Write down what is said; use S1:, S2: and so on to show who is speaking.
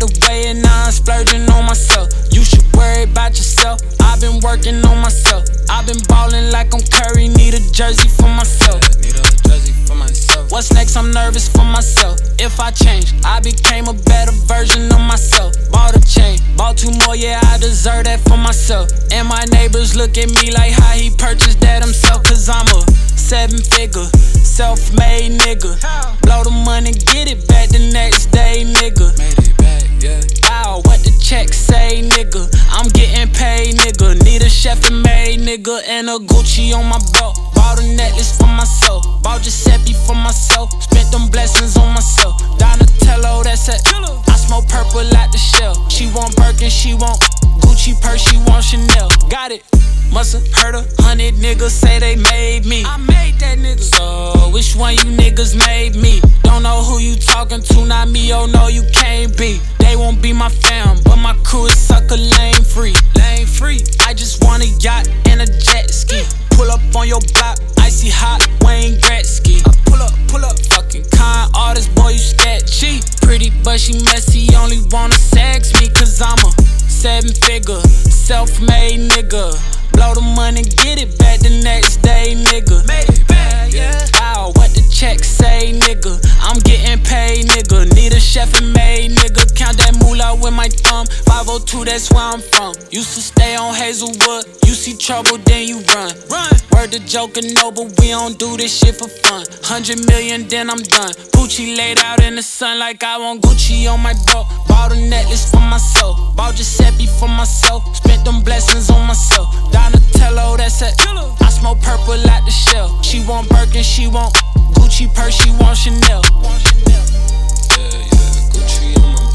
S1: the way and now I'm splurging on myself. You should worry about yourself. I've been working on myself. I've been ballin' like I'm Curry. Need a jersey for myself. What's next? I'm nervous for myself. If I change, I became a better version of myself. Bought a chain, bought 2 more, yeah, I deserve that for myself. And my neighbors look at me like how he purchased that himself. Cause I'm a 7-figure, self-made nigga. Blow the money, get it back the next day, nigga. Made it back, yeah. Wow, what the check say, nigga? I'm getting paid, nigga. Need a chef and maid, nigga. And a Gucci on my belt. Bought a necklace for myself. Bought Giuseppe for myself. Spent them blessings on myself. Donatello, that's it. I smoke purple out the shell. She want Birkin, she want Gucci purse, she want Chanel. Got it. Musta heard 100 niggas say they made me. I made that nigga. So which one you niggas made me? Don't know who you talking to, not me. Oh no, you can't be. They won't be my fam, but my crew is sucker lane free. Lane free. I just want a yacht and a jet ski. Pull up on your block, icy hot Wayne Gretzky. I pull up, fucking con artist, boy, you scat cheap. Pretty but she messy, only wanna sex me. Cause I'm a 7-figure, self-made nigga. Blow the money, get it back the next day, nigga. Made it back, yeah. Wow, what the check say, nigga? I'm getting paid, nigga. Need a chef and maid, nigga. Count that moolah with my thumb. 502, that's where I'm from. Used to stay on Hazelwood. You see trouble, then you run. Word to Joker, no, but we don't do this shit for fun. 100 million, then I'm done. Gucci laid out in the sun like I want Gucci on my belt. Bought a necklace for myself. Bought Giuseppe for myself. Spent them blessings on myself. Donatello, that's it. I smoke purple out the shell. She want Birkin, she want Gucci purse, she want Chanel. Yeah, Gucci on my